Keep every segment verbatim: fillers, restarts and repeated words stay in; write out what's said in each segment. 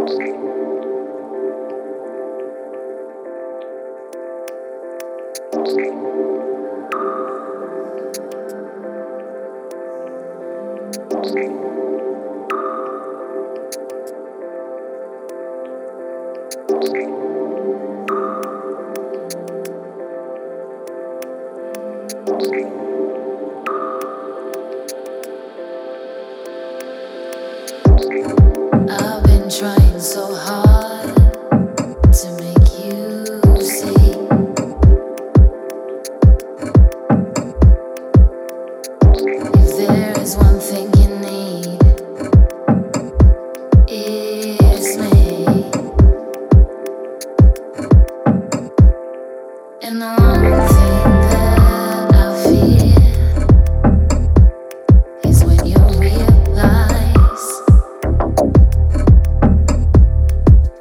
I've been trying so hard to make you see. If there is one thing you need, it's me. And the one thing that I fear is when you realize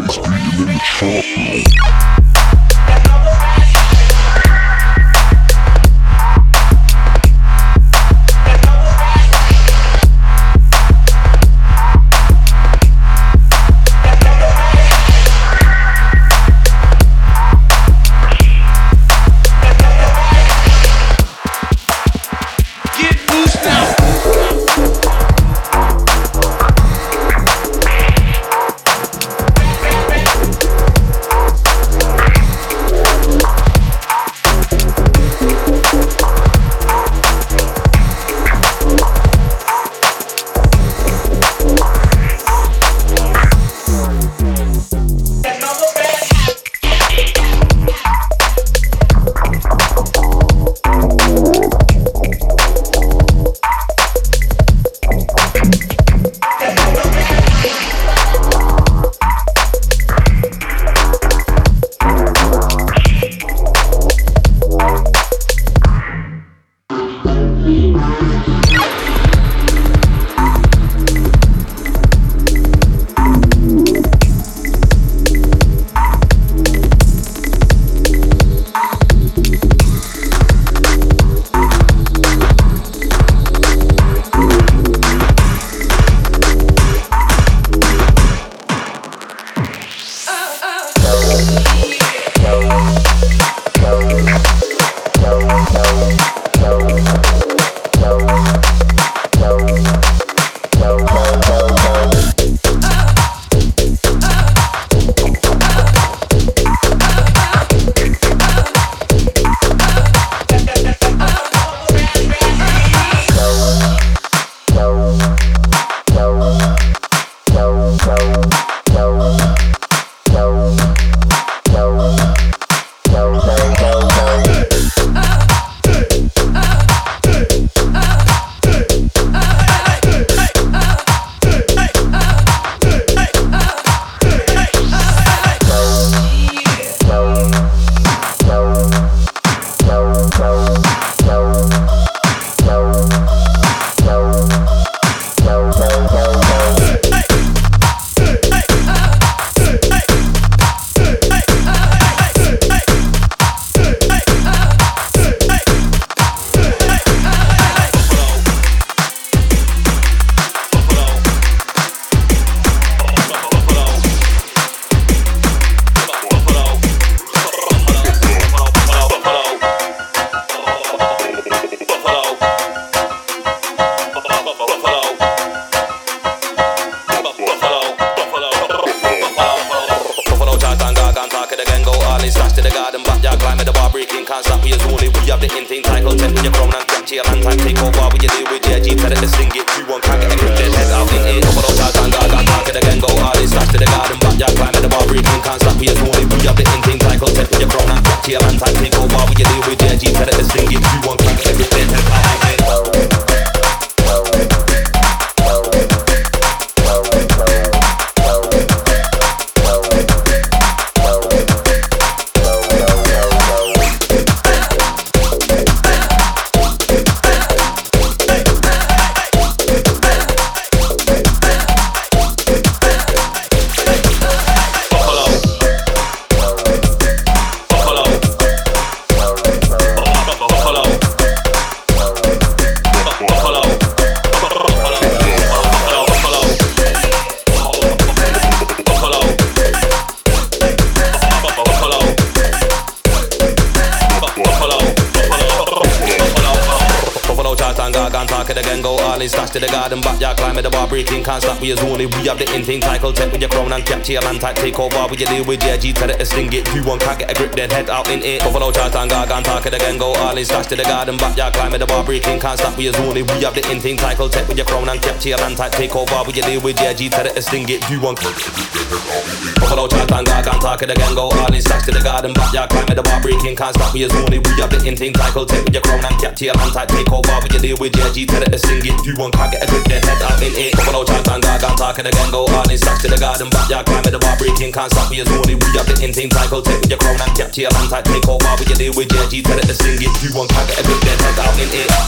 to the garden, backyard, climb the bar, breaking, can't stop, we is only, we have the in thing, title, tech with your crown and capture your land type, take over, we you deal with J G, tell it to sling it, you one can't get a grip, then head out in it, buffalo, chart and gargan, talk it again, go all in, stash to the garden, backyard, climb the bar, breaking, can't stop, we is only, we have the in thing, title, tech with your crown and capture your land type, take over, we you deal with J G, tell it to sling it, you one can't get a grip, then head out in it, buffalo, chart and gargan, talk it again, go all in, stash to the garden, backyard, climb the bar, breaking, can't stop, we is only, we have the in thing, title, tech with your crown and capture your land type, take over, we you deal with J G, tell it to sling it, you one can't get a grip, then head out in it, buffalo, chart and gargan, talk it again, go all in, stash to the garden, backyard, climb the bar, breaking, can't stop, we is only, we have the in thing, title, tech with your crown and capture your land type, take over, we you deal with J G, tell it to sling it, you one can't get a grip, then head out in it.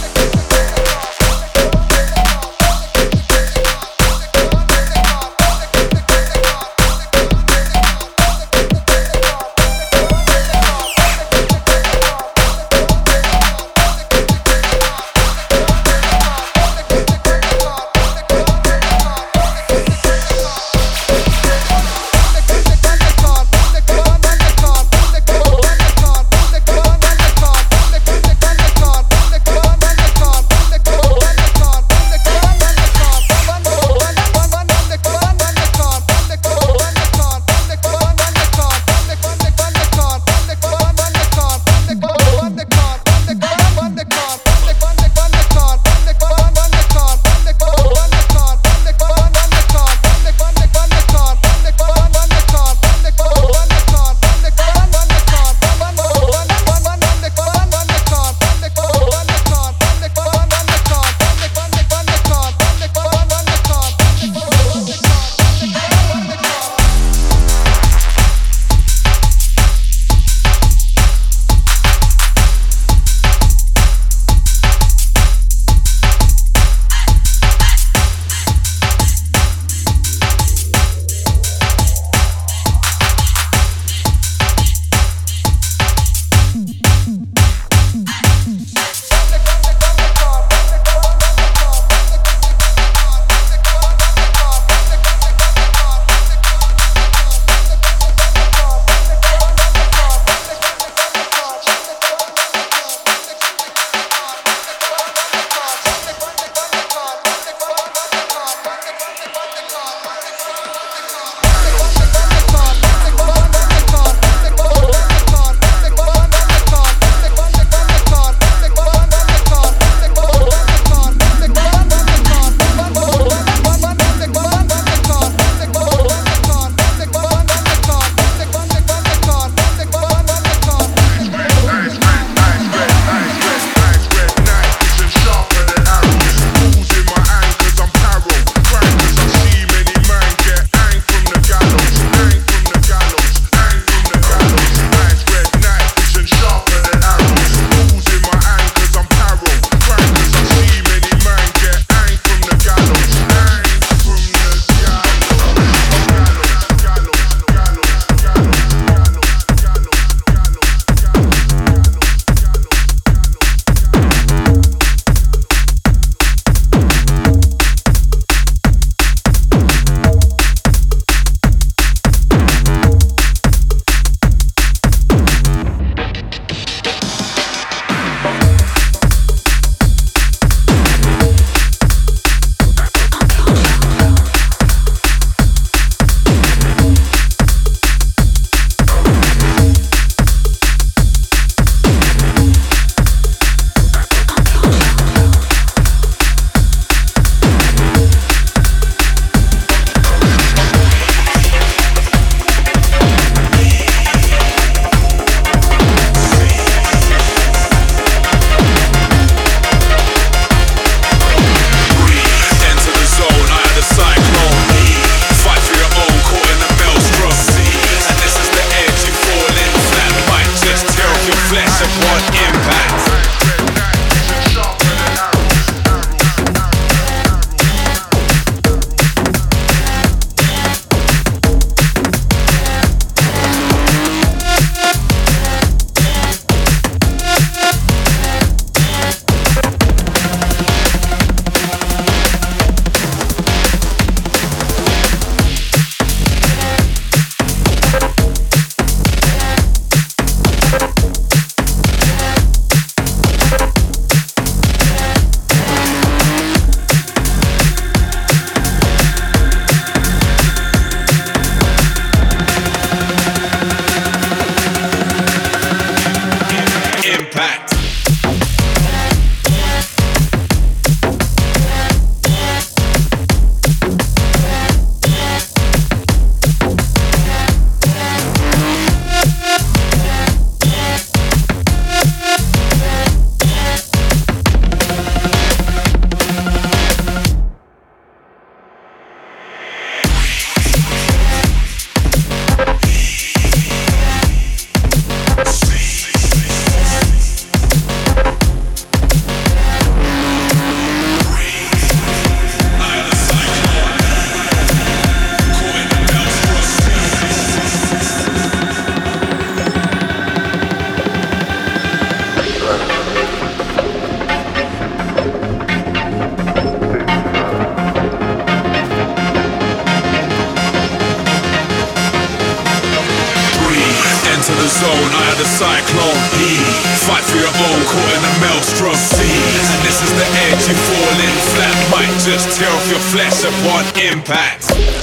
zone, I am the cyclone. E, fight for your own, caught in a maelstrom. C, and this is the edge you fall in. Flat might just tear off your flesh upon impact.